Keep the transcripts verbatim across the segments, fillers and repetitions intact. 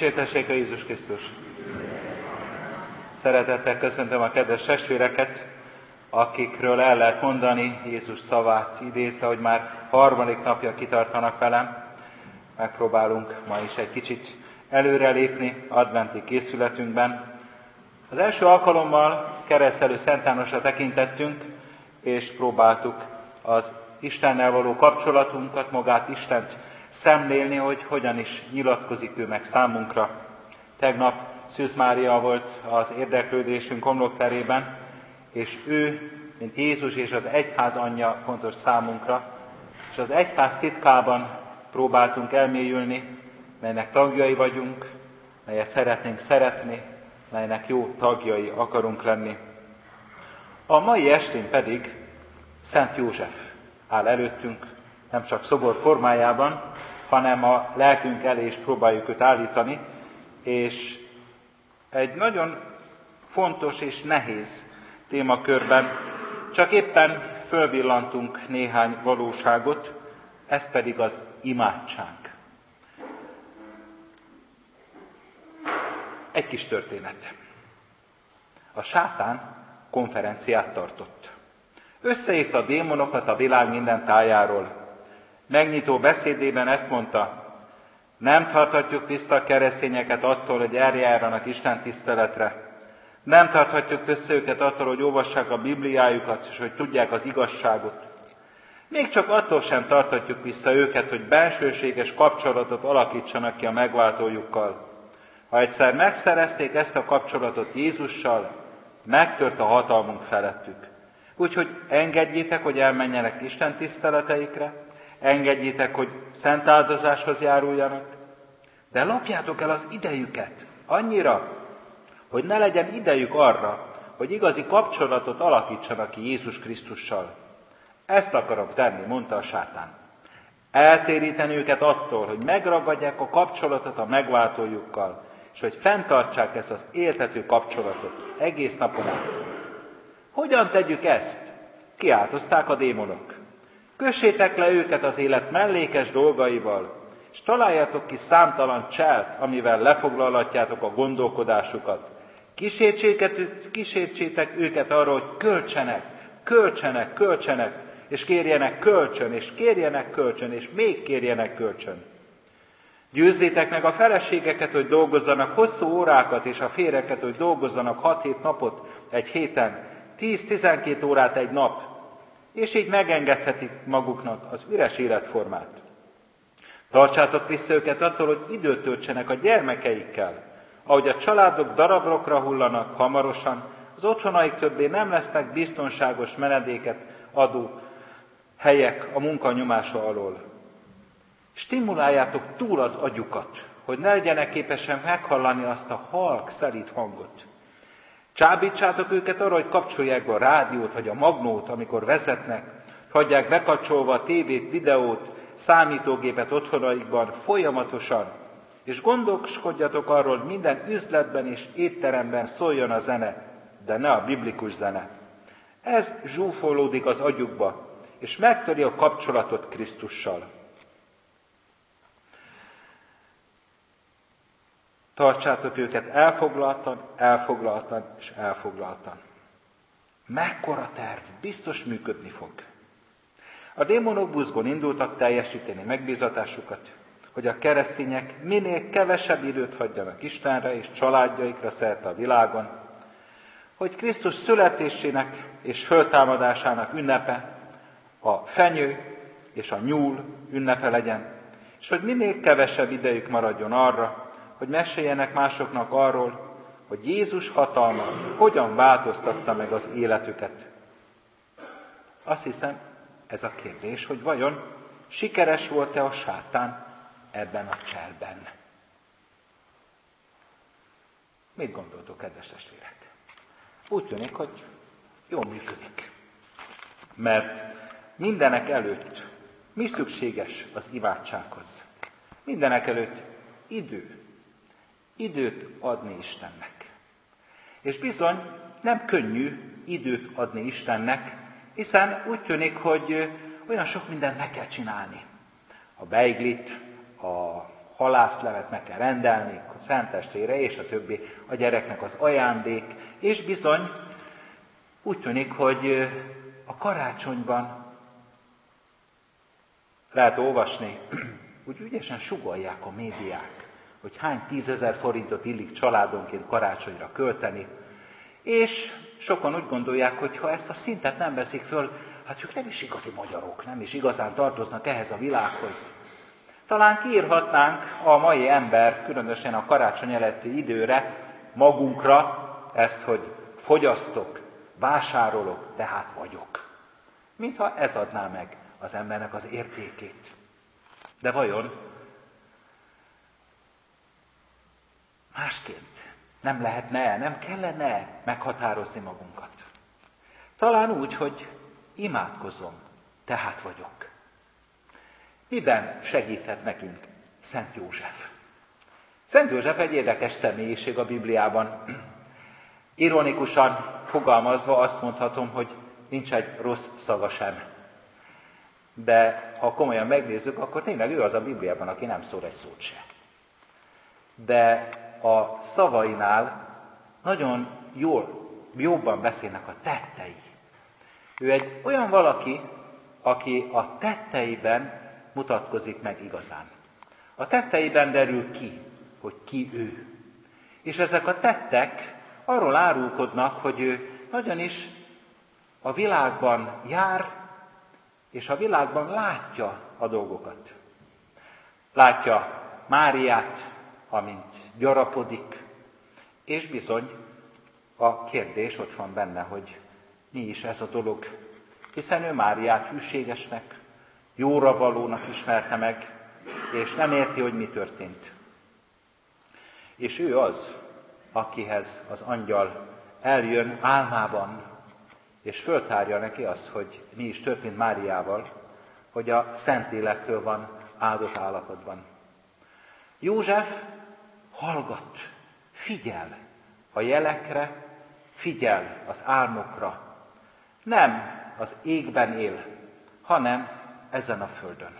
Dicsértessék a Jézus Krisztus! Szeretettel köszöntöm a kedves testvéreket, akikről el lehet mondani Jézus szavát idézve, hogy már harmadik napja kitartanak velem. Megpróbálunk ma is egy kicsit előrelépni adventi készületünkben. Az első alkalommal keresztelő Szent Jánosra tekintettünk, és próbáltuk az Istennel való kapcsolatunkat, magát Istent szemlélni, hogy hogyan is nyilatkozik ő meg számunkra. Tegnap Szűz Mária volt az érdeklődésünk homlokterében, és ő, mint Jézus és az egyház anyja fontos számunkra, és az egyház titkában próbáltunk elmélyülni, melynek tagjai vagyunk, melyet szeretnénk szeretni, melynek jó tagjai akarunk lenni. A mai estén pedig Szent József áll előttünk, nem csak szobor formájában, hanem a lelkünk elé is próbáljuk őt állítani, és egy nagyon fontos és nehéz témakörben csak éppen fölvillantunk néhány valóságot, ez pedig az imádság. Egy kis történet. A sátán konferenciát tartott. Összehívta a démonokat a világ minden tájáról. Megnyitó beszédében ezt mondta: nem tarthatjuk vissza a keresztényeket attól, hogy eljárjanak Isten tiszteletre. Nem tarthatjuk vissza őket attól, hogy olvassák a Bibliájukat, és hogy tudják az igazságot. Még csak attól sem tarthatjuk vissza őket, hogy bensőséges kapcsolatot alakítsanak ki a megváltójukkal. Ha egyszer megszerezték ezt a kapcsolatot Jézussal, megtört a hatalmunk felettük. Úgyhogy engedjétek, hogy elmenjenek Isten tiszteleteikre, engedjétek, hogy szent áldozáshoz járuljanak, de lopjátok el az idejüket annyira, hogy ne legyen idejük arra, hogy igazi kapcsolatot alakítsanak ki Jézus Krisztussal. Ezt akarom tenni, mondta a sátán. Eltéríteni őket attól, hogy megragadják a kapcsolatot a megváltójukkal, és hogy fenntartsák ezt az éltető kapcsolatot egész napon át. Hogyan tegyük ezt? Kiáltozták a démonok. Kössétek le őket az élet mellékes dolgaival, és találjátok ki számtalan cselt, amivel lefoglalhatjátok a gondolkodásukat. Kísértsétek őket arra, hogy költsenek, költsenek, költsenek, és kérjenek kölcsön, és kérjenek kölcsön, és még kérjenek kölcsön. Győzzétek meg a feleségeket, hogy dolgozzanak hosszú órákat, és a férjeket, hogy dolgozzanak hat-hét napot egy héten, tíz-tizenkét órát egy nap, és így megengedhetik maguknak az üres életformát. Tartsátok vissza őket attól, hogy időt töltsenek a gyermekeikkel. Ahogy a családok darabrokra hullanak hamarosan, az otthonaik többé nem lesznek biztonságos menedéket adó helyek a munkanyomása alól. Stimuláljátok túl az agyukat, hogy ne legyenek képesen meghallani azt a halk, szelíd hangot. Csábítsátok őket arra, hogy kapcsolják be a rádiót vagy a magnót, amikor vezetnek, hagyják bekapcsolva a tévét, videót, számítógépet otthonaikban folyamatosan, és gondoskodjatok arról, hogy minden üzletben és étteremben szóljon a zene, de ne a biblikus zene. Ez zsúfolódik az agyukba, és megtöri a kapcsolatot Krisztussal. Tartsátok őket elfoglaltan, elfoglaltan és elfoglaltan. Mekkora terv, biztos működni fog. A démonok buzgón indultak teljesíteni megbízatásukat, hogy a keresztények minél kevesebb időt hagyjanak Istenre és családjaikra szerte a világon, hogy Krisztus születésének és föltámadásának ünnepe a fenyő és a nyúl ünnepe legyen, és hogy minél kevesebb idejük maradjon arra, hogy meséljenek másoknak arról, hogy Jézus hatalma hogyan változtatta meg az életüket. Azt hiszem, ez a kérdés, hogy vajon sikeres volt-e a sátán ebben a cselben? Mit gondoltok, kedves testvérek? Úgy tűnik, hogy jól működik. Mert mindenek előtt mi szükséges az imádsághoz? Mindenek előtt idő. Időt adni Istennek. És bizony nem könnyű időt adni Istennek, hiszen úgy tűnik, hogy olyan sok mindent meg kell csinálni. A beiglit, a halászlevet meg kell rendelni, a szentestére és a többi, a gyereknek az ajándék, és bizony úgy tűnik, hogy a karácsonyban lehet olvasni, úgy ügyesen sugallják a médiák, hogy hány tízezer forintot illik családonként karácsonyra költeni, és sokan úgy gondolják, hogy ha ezt a szintet nem veszik föl, hát ők nem is igazi magyarok, nem is igazán tartoznak ehhez a világhoz. Talán kiírhatnánk a mai ember, különösen a karácsony előtti időre, magunkra ezt, hogy fogyasztok, vásárolok, tehát vagyok. Mintha ez adná meg az embernek az értékét. De vajon másként nem lehetne, nem kellene meghatározni magunkat? Talán úgy, hogy imádkozom, tehát vagyok. Miben segíthet nekünk Szent József? Szent József egy érdekes személyiség a Bibliában. Ironikusan fogalmazva azt mondhatom, hogy nincs egy rossz szava sem. De ha komolyan megnézzük, akkor tényleg ő az a Bibliában, aki nem szól egy szót se. De a szavainál nagyon jól, jobban beszélnek a tettei. Ő egy olyan valaki, aki a tetteiben mutatkozik meg igazán. A tetteiben derül ki, hogy ki ő. És ezek a tettek arról árulkodnak, hogy ő nagyon is a világban jár, és a világban látja a dolgokat. Látja Máriát, amint gyarapodik, és bizony a kérdés ott van benne, hogy mi is ez a dolog, hiszen ő Máriát hűségesnek, jóra valónak ismerte meg, és nem érti, hogy mi történt. És ő az, akihez az angyal eljön álmában, és föltárja neki azt, hogy mi is történt Máriával, hogy a Szentlélektől van áldott állapotban. József hallgat, figyel a jelekre, figyel az álmokra. Nem az égben él, hanem ezen a földön.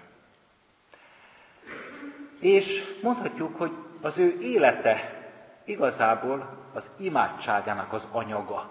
És mondhatjuk, hogy az ő élete igazából az imádságának az anyaga.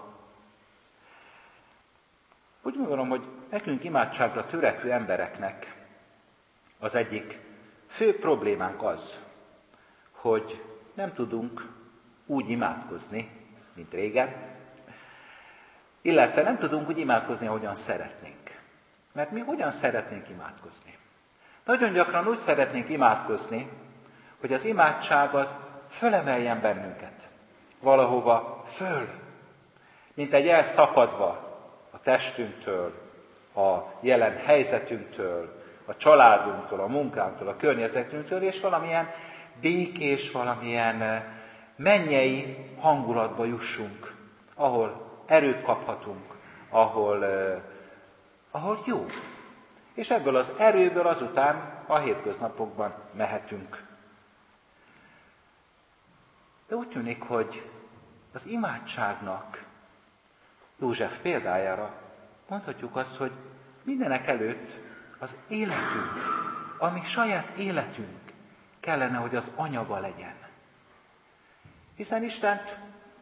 Úgy gondolom, hogy nekünk imádságra törekvő embereknek az egyik fő problémánk az, hogy nem tudunk úgy imádkozni, mint régen, illetve nem tudunk úgy imádkozni, ahogyan szeretnénk. Mert mi hogyan szeretnénk imádkozni? Nagyon gyakran úgy szeretnénk imádkozni, hogy az imádság az fölemeljen bennünket. Valahova föl, mint egy elszakadva a testünktől, a jelen helyzetünktől, a családunktól, a munkánktól, a környezetünktől, és valamilyen békés, valamilyen mennyei hangulatba jussunk, ahol erőt kaphatunk, ahol, eh, ahol jó. És ebből az erőből azután a hétköznapokban mehetünk. De úgy tűnik, hogy az imádságnak József példájára mondhatjuk azt, hogy mindenek előtt az életünk, ami saját életünk kellene, hogy az anyaga legyen. Hiszen Istent,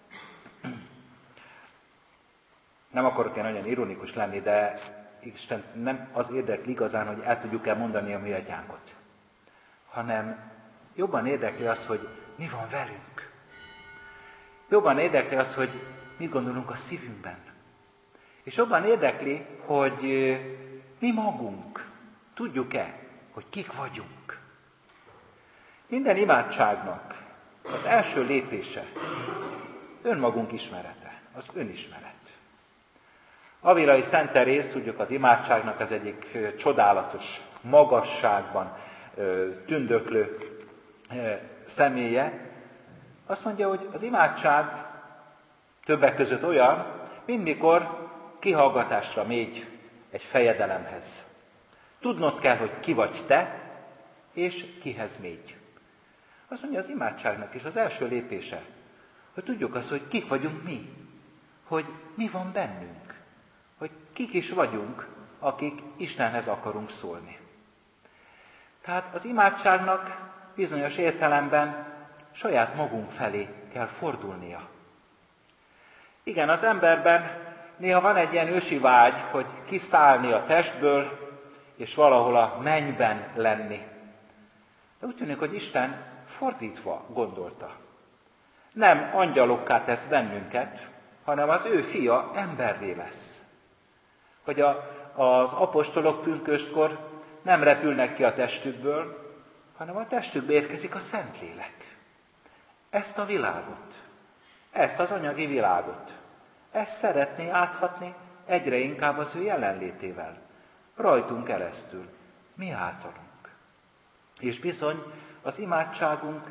nem akarok én nagyon ironikus lenni, de Isten nem az érdekli igazán, hogy el tudjuk-e mondani a mi atyánkot, hanem jobban érdekli az, hogy mi van velünk. Jobban érdekli az, hogy mit gondolunk a szívünkben. És jobban érdekli, hogy mi magunk tudjuk-e, hogy kik vagyunk. Minden imádságnak az első lépése önmagunk ismerete, az önismeret. Avilai Szent Teréz, tudjuk, az imádságnak az egyik csodálatos magasságban tündöklő személye, azt mondja, hogy az imádság többek között olyan, mint mikor kihallgatásra mégy egy fejedelemhez. Tudnod kell, hogy ki vagy te, és kihez mégy. Azt mondja, az imádságnak is az első lépése, hogy tudjuk azt, hogy kik vagyunk mi, hogy mi van bennünk, hogy kik is vagyunk, akik Istenhez akarunk szólni. Tehát az imádságnak bizonyos értelemben saját magunk felé kell fordulnia. Igen, az emberben néha van egy ilyen ősi vágy, hogy kiszállni a testből, és valahol a mennyben lenni. De úgy tűnik, hogy Isten fordítva gondolta. Nem angyalokká tesz bennünket, hanem az ő fia emberré lesz. Hogy a, az apostolok pünköstkor nem repülnek ki a testükből, hanem a testükbe érkezik a Szentlélek. Ezt a világot, ezt az anyagi világot, ezt szeretné áthatni egyre inkább az ő jelenlétével, rajtunk keresztül, mi általunk. És bizony az imádságunk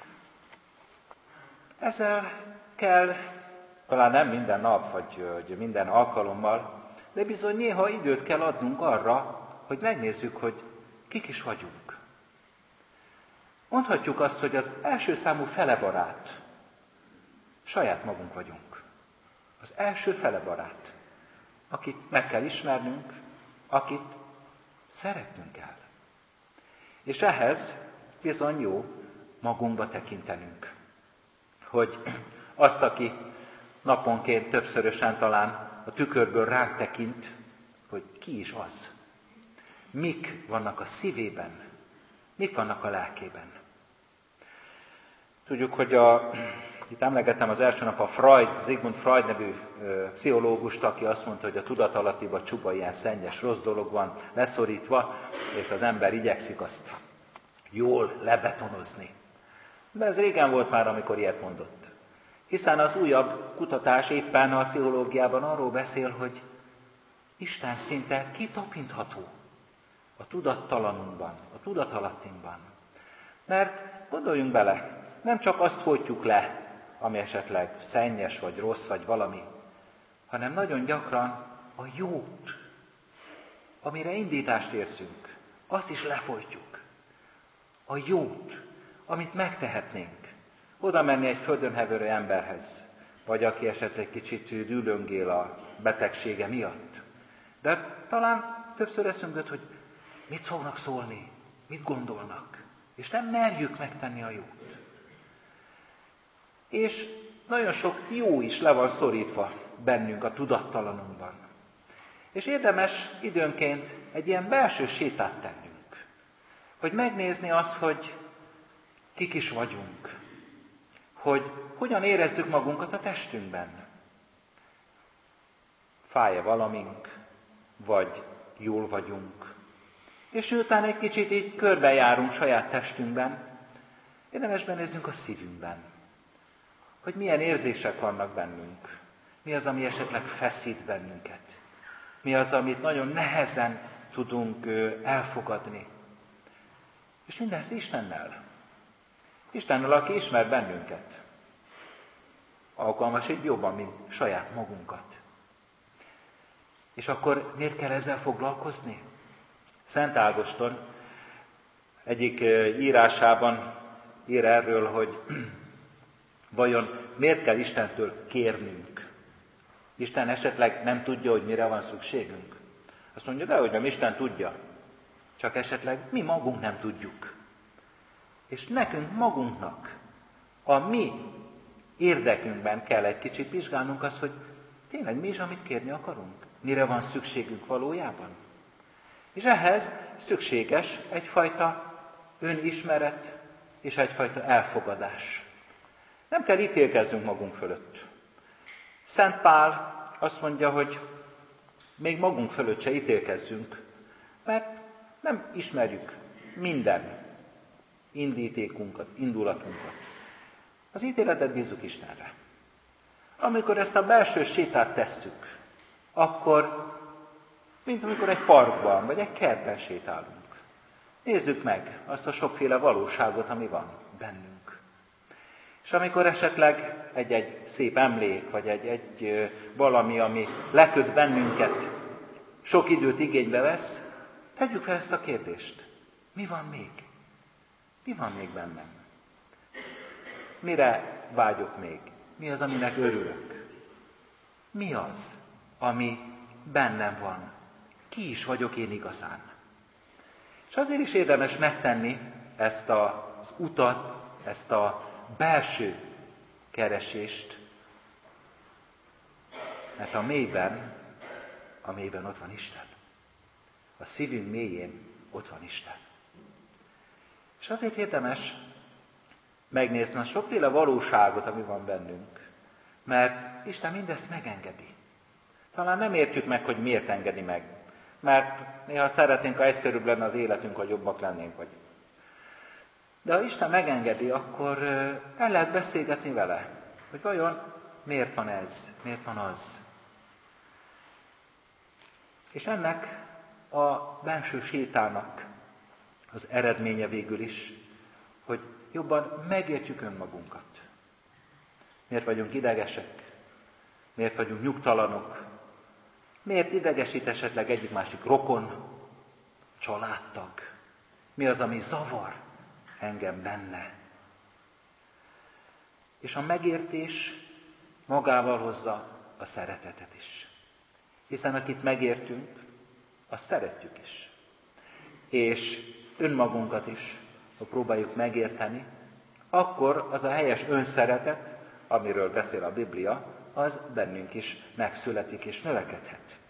ezzel kell, talán nem minden nap, vagy minden alkalommal, de bizony néha időt kell adnunk arra, hogy megnézzük, hogy kik is vagyunk. Mondhatjuk azt, hogy az első számú felebarát saját magunk vagyunk. Az első felebarát, akit meg kell ismernünk, akit szeretnünk kell. És ehhez bizony jó magunkba tekintenünk. Hogy azt, aki naponként többszörösen talán a tükörből ránk tekint, hogy ki is az. Mik vannak a szívében, mik vannak a lelkében. Tudjuk, hogy a, itt emlegettem az első nap a Freud, Sigmund Freud nevű ö, pszichológust, aki azt mondta, hogy a tudatalattiba csupa ilyen szennyes, rossz dolog van leszorítva, és az ember igyekszik azt jól lebetonozni. De ez régen volt már, amikor ilyet mondott. Hiszen az újabb kutatás éppen a pszichológiában arról beszél, hogy Isten szinte kitapintható a tudattalanunkban, a tudatalattinkban. Mert gondoljunk bele, nem csak azt folytjuk le, ami esetleg szennyes, vagy rossz, vagy valami, hanem nagyon gyakran a jót, amire indítást érzünk, azt is lefolytjuk. A jót, amit megtehetnénk. Oda menni egy földön heverő emberhez, vagy aki esetleg kicsit dűlöngél a betegsége miatt. De talán többször eszünkbe jut, hogy mit fognak szólni, mit gondolnak, és nem merjük megtenni a jót. És nagyon sok jó is le van szorítva bennünk a tudattalanunkban. És érdemes időnként egy ilyen belső sétát tennünk, hogy megnézni azt, hogy kik is vagyunk, hogy hogyan érezzük magunkat a testünkben. Fáj-e valamink, vagy jól vagyunk. És miután egy kicsit így körbejárunk saját testünkben, érdemes benézzünk a szívünkben, hogy milyen érzések vannak bennünk, mi az, ami esetleg feszít bennünket, mi az, amit nagyon nehezen tudunk elfogadni. És mindezt Istennel. Istennel, aki ismer bennünket. Alkalmas így jobban, mint saját magunkat. És akkor miért kell ezzel foglalkozni? Szent Ágoston egyik írásában ír erről, hogy vajon miért kell Istentől kérnünk? Isten esetleg nem tudja, hogy mire van szükségünk? Azt mondja, de hogy nem, Isten tudja. Csak esetleg mi magunk nem tudjuk. És nekünk magunknak, a mi érdekünkben kell egy kicsit vizsgálnunk azt, hogy tényleg mi is, amit kérni akarunk. Mire van szükségünk valójában. És ehhez szükséges egyfajta önismeret és egyfajta elfogadás. Nem kell ítélkezzünk magunk fölött. Szent Pál azt mondja, hogy még magunk fölött se ítélkezzünk, mert nem ismerjük minden indítékunkat, indulatunkat. Az ítéletet bízzuk Istenre. Amikor ezt a belső sétát tesszük, akkor, mint amikor egy parkban, vagy egy kertben sétálunk. Nézzük meg azt a sokféle valóságot, ami van bennünk. És amikor esetleg egy-egy szép emlék, vagy egy-egy valami, ami leköt bennünket, sok időt igénybe vesz, tegyük fel ezt a kérdést. Mi van még? Mi van még bennem? Mire vágyok még? Mi az, aminek örülök? Mi az, ami bennem van? Ki is vagyok én igazán? És azért is érdemes megtenni ezt a az utat, ezt a belső keresést, mert a mélyben, a mélyben ott van Isten. A szívünk mélyén ott van Isten. És azért érdemes megnézni a sokféle valóságot, ami van bennünk, mert Isten mindezt megengedi. Talán nem értjük meg, hogy miért engedi meg, mert néha szeretnénk, ha egyszerűbb lenne az életünk, hogy jobbak lennénk, vagy. De ha Isten megengedi, akkor el lehet beszélgetni vele, hogy vajon miért van ez, miért van az. És ennek a belső sétának az eredménye végül is, hogy jobban megértjük önmagunkat. Miért vagyunk idegesek? Miért vagyunk nyugtalanok? Miért idegesít esetleg egyik-másik rokon, családtag? Mi az, ami zavar engem benne? És a megértés magával hozza a szeretetet is. Hiszen akit megértünk, azt szeretjük is. És önmagunkat is, ha próbáljuk megérteni, akkor az a helyes önszeretet, amiről beszél a Biblia, az bennünk is megszületik és növekedhet.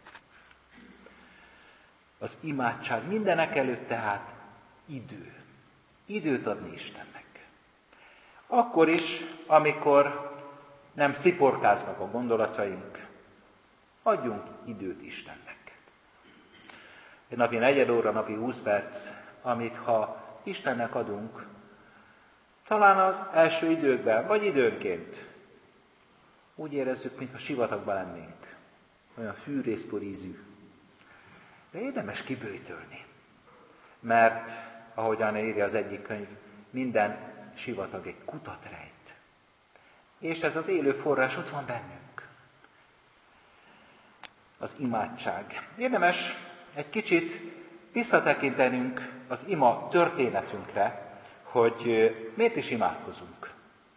Az imádság mindenek előtt tehát idő. Időt adni Istennek. Akkor is, amikor nem sziporkáznak a gondolataink, adjunk időt Istennek. Egy napi negyed óra, napi húsz perc, amit ha Istennek adunk, talán az első időkben, vagy időnként úgy érezzük, mintha sivatagban lennénk. Olyan fűrészporízű. De érdemes kiböjtölni. Mert, ahogyan írja az egyik könyv, minden sivatag egy kutat rejt. És ez az élő forrás ott van bennünk. Az imádság. Érdemes egy kicsit visszatekintenünk az ima történetünkre, hogy miért is imádkozunk.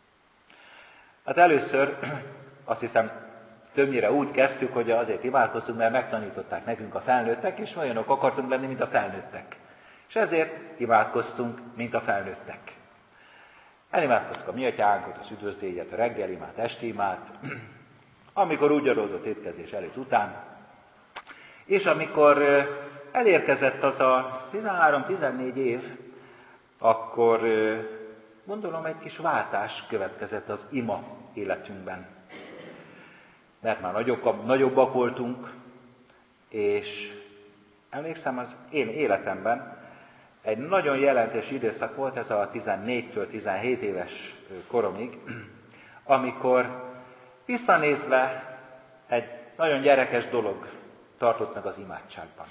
Hát először azt hiszem többnyire úgy kezdtük, hogy azért imádkozunk, mert megtanították nekünk a felnőttek, és olyanok akartunk lenni, mint a felnőttek. És ezért imádkoztunk, mint a felnőttek. Elimádkoztuk a mi atyánkot, az üdvözlégyet, a reggelimát, estimát, amikor úgy adódott étkezés előtt után, és amikor elérkezett az a tizenhárom-tizennégy év, akkor gondolom egy kis váltás következett az ima életünkben. Mert már nagyobbak, nagyobbak voltunk, és emlékszem, az én életemben egy nagyon jelentős időszak volt, ez a tizennégytől tizenhét éves koromig, amikor visszanézve egy nagyon gyerekes dolog tartott meg az imádságban.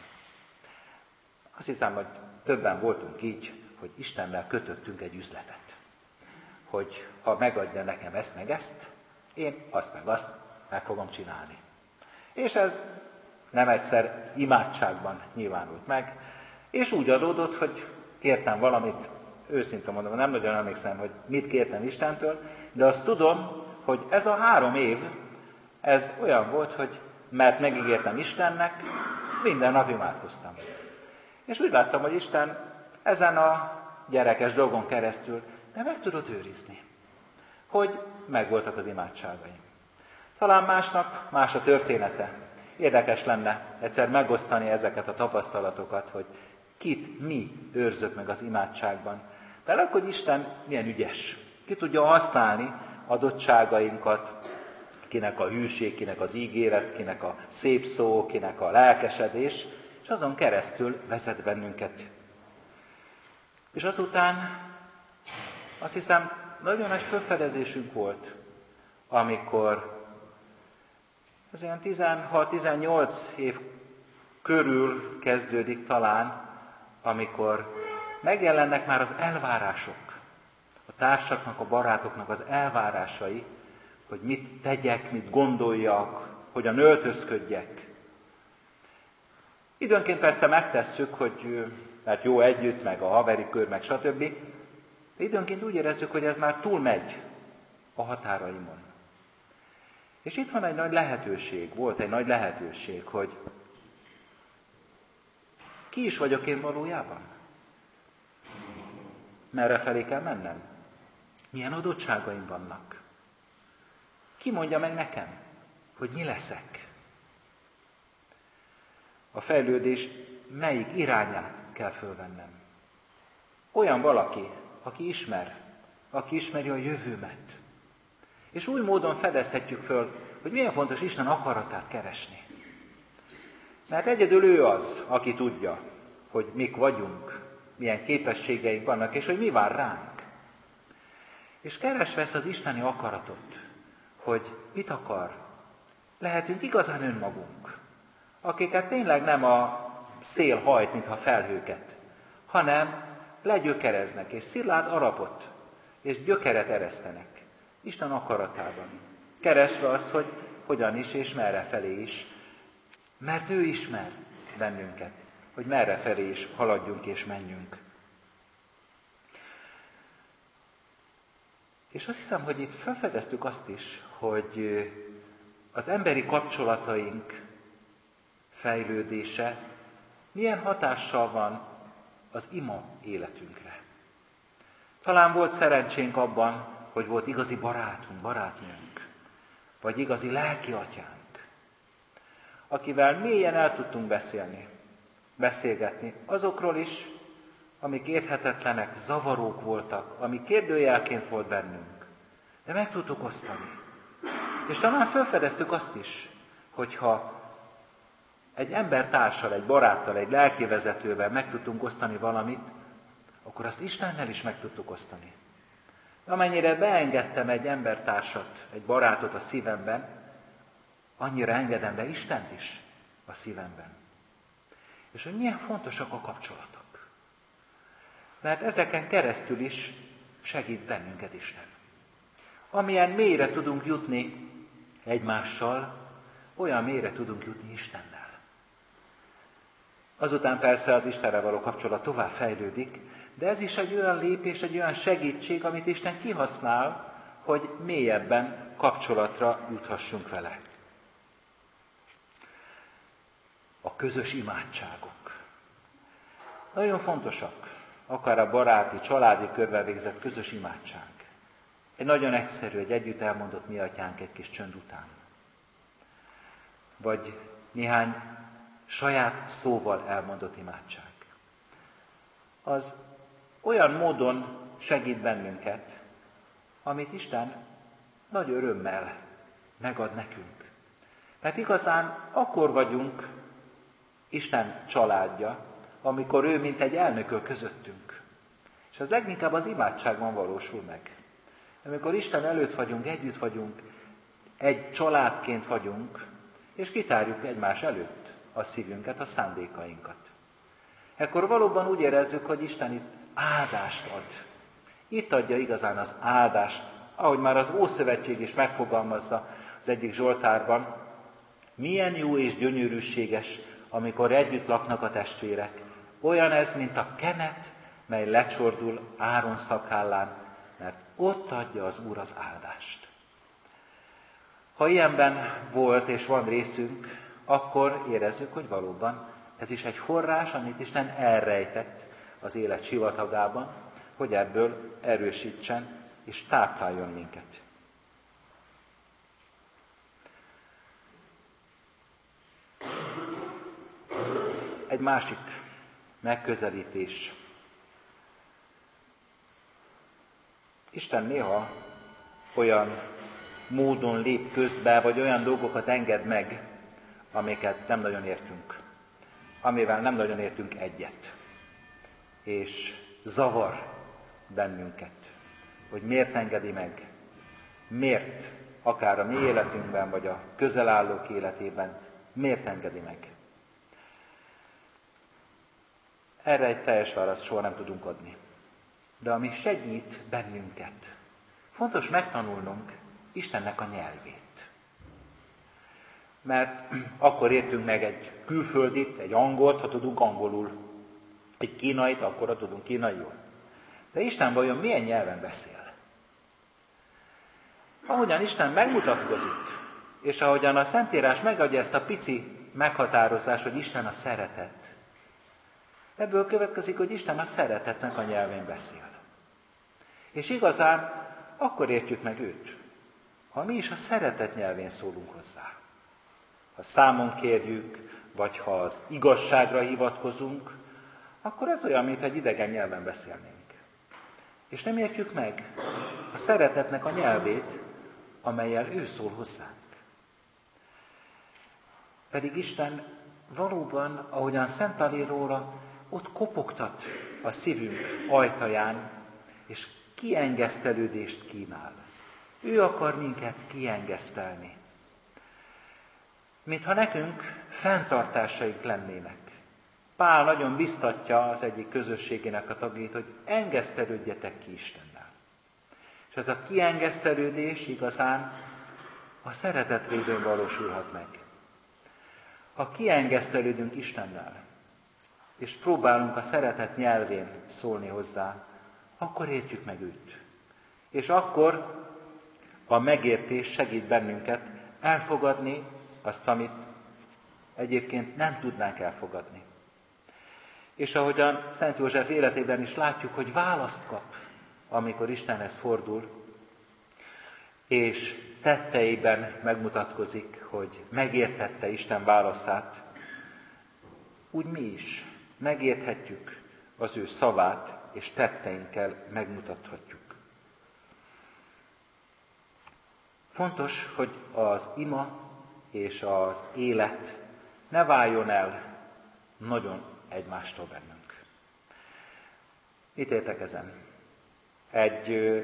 Azt hiszem, hogy többen voltunk így, hogy Istennel kötöttünk egy üzletet. Hogy ha megadja nekem ezt meg ezt, én azt meg azt meg fogom csinálni. És ez nem egyszer imádságban nyilvánult meg, és úgy adódott, hogy kértem valamit, őszintén mondom, nem nagyon emlékszem, hogy mit kértem Istentől, de azt tudom, hogy ez a három év, ez olyan volt, hogy mert megígértem Istennek, minden nap imádkoztam. És úgy láttam, hogy Isten ezen a gyerekes dolgon keresztül, de meg tudott őrizni, hogy megvoltak az imádságaim. Talán másnak más a története. Érdekes lenne egyszer megosztani ezeket a tapasztalatokat, hogy kit mi őrzött meg az imádságban. De akkor, hogy Isten milyen ügyes. Ki tudja használni adottságainkat, kinek a hűség, kinek az ígéret, kinek a szép szó, kinek a lelkesedés, és azon keresztül vezet bennünket. És azután azt hiszem, nagyon nagy felfedezésünk volt, amikor az ilyen tizenhat-tizennyolc év körül kezdődik talán, amikor megjelennek már az elvárások, a társaknak, a barátoknak az elvárásai, hogy mit tegyek, mit gondoljak, hogyan öltözködjek. Időnként persze megtesszük, hogy mert jó együtt, meg a haveri kör, meg stb. De időnként úgy érezzük, hogy ez már túlmegy a határaimon. És itt van egy nagy lehetőség, volt egy nagy lehetőség, hogy ki is vagyok én valójában? Merre felé kell mennem? Milyen adottságaim vannak? Ki mondja meg nekem, hogy mi leszek? A fejlődés melyik irányát kell fölvennem? Olyan valaki, aki ismer, aki ismeri a jövőmet. És új módon fedezhetjük föl, hogy milyen fontos Isten akaratát keresni. Mert egyedül ő az, aki tudja, hogy mik vagyunk, milyen képességeink vannak, és hogy mi vár ránk. És keresve ezt az isteni akaratot, hogy mit akar, lehetünk igazán önmagunk, akiket tényleg nem a szél hajt, mintha felhőket, hanem legyökereznek, és szilárd alapot, és gyökeret eresztenek Isten akaratában. Keresve azt, hogy hogyan is és merre felé is, mert ő ismer bennünket, hogy merre felé is haladjunk és menjünk. És azt hiszem, hogy itt felfedeztük azt is, hogy az emberi kapcsolataink fejlődése milyen hatással van az ima életünkre. Talán volt szerencsénk abban, hogy volt igazi barátunk, barátnőnk, vagy igazi lelki atyánk, akivel mélyen el tudtunk beszélni, beszélgetni azokról is, amik érthetetlenek, zavarók voltak, ami kérdőjelként volt bennünk. De meg tudtuk osztani. És talán felfedeztük azt is, hogyha egy embertársal, egy baráttal, egy lelkivezetővel meg tudtunk osztani valamit, akkor azt Istennel is meg tudtuk osztani. De amennyire beengedtem egy embertársat, egy barátot a szívemben, annyira engedem be Istent is a szívemben. És hogy milyen fontosak a kapcsolatok. Mert ezeken keresztül is segít bennünket Isten. Amilyen mélyre tudunk jutni egymással, olyan mélyre tudunk jutni Istennel. Azután persze az Istenre való kapcsolat tovább fejlődik, de ez is egy olyan lépés, egy olyan segítség, amit Isten kihasznál, hogy mélyebben kapcsolatra juthassunk vele. A közös imádságok. Nagyon fontosak, akár a baráti, családi körben végzett közös imádság. Egy nagyon egyszerű, egy együtt elmondott mi atyánk egy kis csönd után. Vagy néhány saját szóval elmondott imádság. Az olyan módon segít bennünket, amit Isten nagy örömmel megad nekünk. Mert igazán akkor vagyunk Isten családja, amikor ő mint egy elnököl közöttünk. És ez leginkább az imádságban valósul meg. Amikor Isten előtt vagyunk, együtt vagyunk, egy családként vagyunk, és kitárjuk egymás előtt a szívünket, a szándékainkat. Ekkor valóban úgy érezzük, hogy Isten itt áldást ad. Itt adja igazán az áldást, ahogy már az Ószövetség is megfogalmazza az egyik Zsoltárban, milyen jó és gyönyörűséges, amikor együtt laknak a testvérek. Olyan ez, mint a kenet, mely lecsordul Áron szakállán, mert ott adja az Úr az áldást. Ha ilyenben volt és van részünk, akkor érezzük, hogy valóban ez is egy forrás, amit Isten elrejtett az élet sivatagában, hogy ebből erősítsen és tápláljon minket. Egy másik megközelítés. Isten néha olyan módon lép közbe, vagy olyan dolgokat enged meg, amiket nem nagyon értünk, amivel nem nagyon értünk egyet. És zavar bennünket, hogy miért engedi meg, miért, akár a mi életünkben, vagy a közelállók életében, miért engedi meg. Erre egy teljes választ soha nem tudunk adni. De ami segít bennünket, fontos megtanulnunk Istennek a nyelvét. Mert akkor értünk meg egy külföldit, egy angolt, ha tudunk angolul. Egy kínait, akkor ha tudunk kínaiul. De Isten vajon milyen nyelven beszél? Ahogyan Isten megmutatkozik, és ahogyan a Szentírás megadja ezt a pici meghatározást, hogy Isten a szeretet, ebből következik, hogy Isten a szeretetnek a nyelvén beszél. És igazán akkor értjük meg őt, ha mi is a szeretet nyelvén szólunk hozzá. Ha számon kérjük, vagy ha az igazságra hivatkozunk, akkor ez olyan, mint egy idegen nyelven beszélnénk. És nem értjük meg a szeretetnek a nyelvét, amellyel ő szól hozzánk. Pedig Isten valóban, ahogyan Szent Pál ír róla, ott kopogtat a szívünk ajtaján, és kiengesztelődést kínál. Ő akar minket kiengesztelni. Mintha nekünk fenntartásaink lennének. Pál nagyon biztatja az egyik közösségének a tagjait, hogy engesztelődjetek ki Istennel. És ez a kiengesztelődés igazán a szeretet révén valósulhat meg. Ha kiengesztelődünk Istennel, és próbálunk a szeretet nyelvén szólni hozzá, akkor értjük meg őt. És akkor a megértés segít bennünket elfogadni azt, amit egyébként nem tudnánk elfogadni. És ahogyan Szent József életében is látjuk, hogy választ kap, amikor Istenhez fordul, és tetteiben megmutatkozik, hogy megértette Isten válaszát, úgy mi is megérthetjük az ő szavát, és tetteinkkel megmutathatjuk. Fontos, hogy az ima és az élet ne váljon el nagyon egymástól bennünk. Mit értek ezen? Egy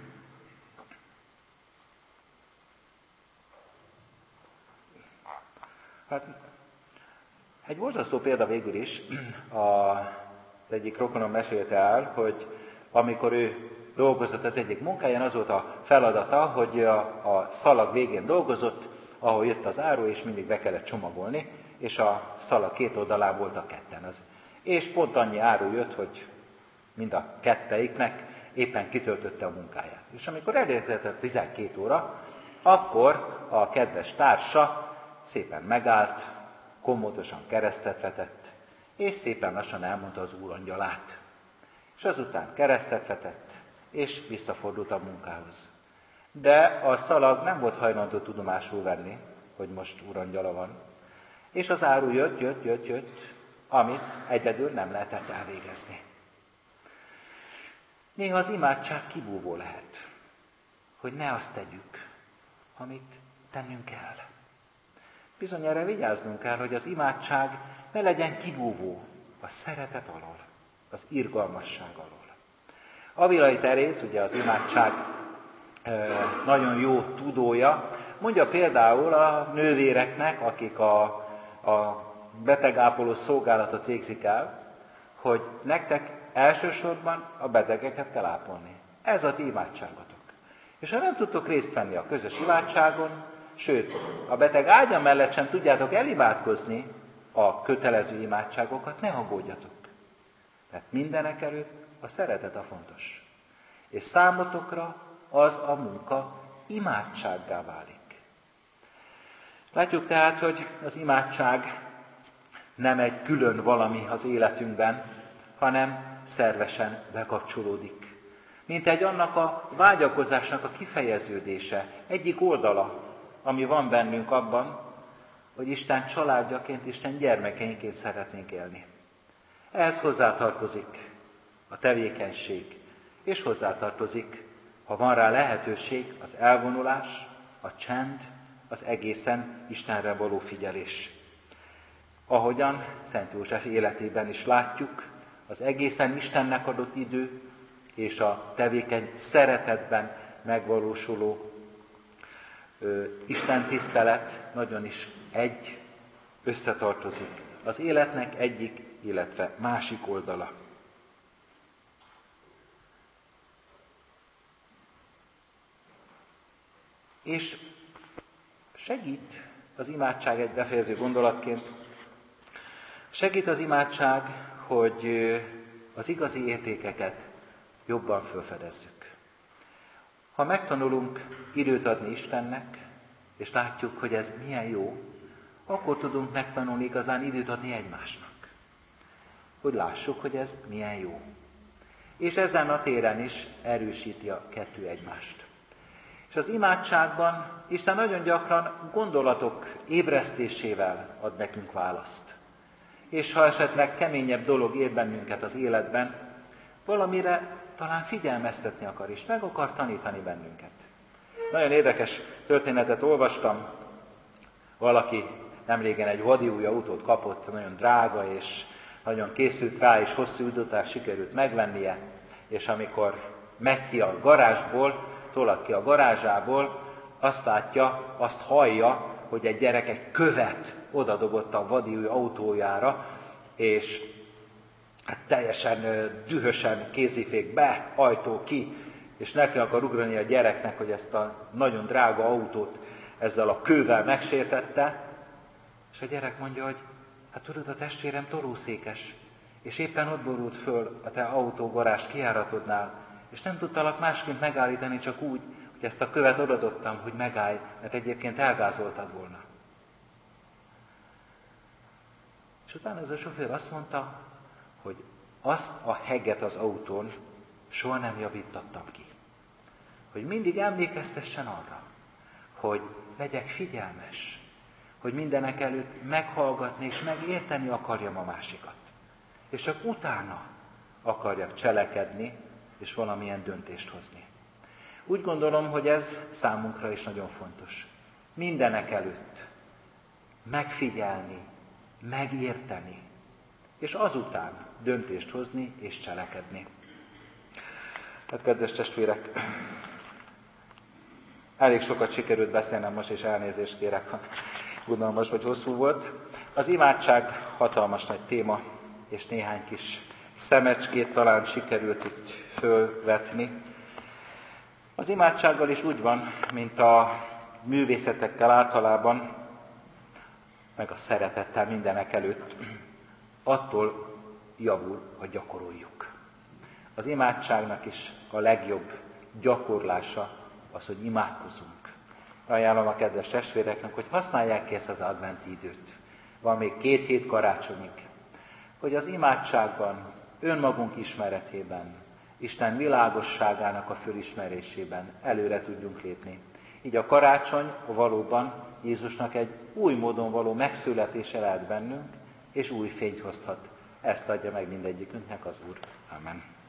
hát egy borzasztó példa végül is, az egyik rokonom mesélte el, hogy amikor ő dolgozott az egyik munkáján, az volt a feladata, hogy a, a szalag végén dolgozott, ahol jött az áru, és mindig be kellett csomagolni, és a szalag két oldalán voltak ketten. Az. És pont annyi áru jött, hogy mind a ketteiknek éppen kitöltötte a munkáját. És amikor elérkezett a tizenkét óra, akkor a kedves társa szépen megállt, komótosan keresztet vetett, és szépen lassan elmondta az úrangyalát. És azután keresztet vetett, és visszafordult a munkához. De a szalag nem volt hajlandó tudomásul venni, hogy most úrangyala van. És az áru jött, jött, jött, jött, amit egyedül nem lehetett elvégezni. Néha az imádság kibúvó lehet, hogy ne azt tegyük, amit tennünk kell. Bizony erre vigyáznunk kell, hogy az imádság ne legyen kibúvó a szeretet alól, az irgalmasság alól. Avilai Teréz, ugye az imádság e, nagyon jó tudója, mondja például a nővéreknek, akik a, a betegápoló szolgálatot végzik el, hogy nektek elsősorban a betegeket kell ápolni. Ez a ti imádságotok. És ha nem tudtok részt venni a közös imádságon, sőt, a beteg ágya mellett sem tudjátok elimádkozni a kötelező imádságokat, ne aggódjatok. Mert mindenek előtt a szeretet a fontos. És számotokra az a munka imádsággá válik. Látjuk tehát, hogy az imádság nem egy külön valami az életünkben, hanem szervesen bekapcsolódik. Mint egy annak a vágyakozásnak a kifejeződése, egyik oldala, ami van bennünk abban, hogy Isten családjaként, Isten gyermekeinként szeretnénk élni. Ehhez hozzátartozik a tevékenység, és hozzátartozik, ha van rá lehetőség, az elvonulás, a csend, az egészen Istenre való figyelés. Ahogyan Szent József életében is látjuk, az egészen Istennek adott idő, és a tevékeny szeretetben megvalósuló ö, Isten tisztelet nagyon is egy, összetartozik. Az életnek egyik, illetve másik oldala. És segít az imádság egy befejező gondolatként, segít az imádság, hogy az igazi értékeket jobban felfedezzük. Ha megtanulunk időt adni Istennek, és látjuk, hogy ez milyen jó, akkor tudunk megtanulni igazán időt adni egymásnak. Hogy lássuk, hogy ez milyen jó. és ezen a téren is erősíti a kettő egymást. És az imádságban Isten nagyon gyakran gondolatok ébresztésével ad nekünk választ. És ha esetleg keményebb dolog ér bennünket az életben, valamire talán figyelmeztetni akar, és meg akar tanítani bennünket. Nagyon érdekes történetet olvastam. Valaki nemrégen egy vadiúj autót kapott, nagyon drága, és nagyon készült rá, és hosszú idő után sikerült megvennie, és amikor megy ki a garázsból, tolad ki a garázsából, azt látja, azt hallja, hogy egy gyerek egy követ odadobott a vadiúj autójára, és hát teljesen dühösen kézifék be, ajtó ki, és neki akar ugrani a gyereknek, hogy ezt a nagyon drága autót ezzel a kővel megsértette, és a gyerek mondja, hogy hát tudod, a testvérem tolószékes, és éppen ott borult föl a te autógarázs kijáratodnál, és nem tudtalak másként megállítani, csak úgy, hogy ezt a követ odadobtam, hogy megállj, mert egyébként elgázoltad volna. És utána ez a sofőr azt mondta, hogy azt a hegget az autón soha nem javítattam ki. Hogy mindig emlékeztessen arra, hogy legyek figyelmes, hogy mindenek előtt meghallgatni és megérteni akarjam a másikat. És csak utána akarjak cselekedni, és valamilyen döntést hozni. Úgy gondolom, hogy ez számunkra is nagyon fontos. Mindenek előtt megfigyelni, megérteni, és azután döntést hozni és cselekedni. Hát, kedves testvérek, elég sokat sikerült beszélnem most, és elnézést kérek, ha unalmas vagy hosszú volt. Az imádság hatalmas nagy téma, és néhány kis szemecskét talán sikerült itt fölvetni. Az imádsággal is úgy van, mint a művészetekkel általában, meg a szeretettel mindenek előtt, attól javul, hogy gyakoroljuk. Az imádságnak is a legjobb gyakorlása az, hogy imádkozunk. Ajánlom a kedves testvéreknek, hogy használják ki ezt az adventi időt. Van még két hét karácsonyig, hogy az imádságban, önmagunk ismeretében, Isten világosságának a fölismerésében előre tudjunk lépni. Így a karácsony valóban Jézusnak egy új módon való megszületése lehet bennünk, és új fényt hozhat. Ezt adja meg mindegyikünknek az Úr. Amen.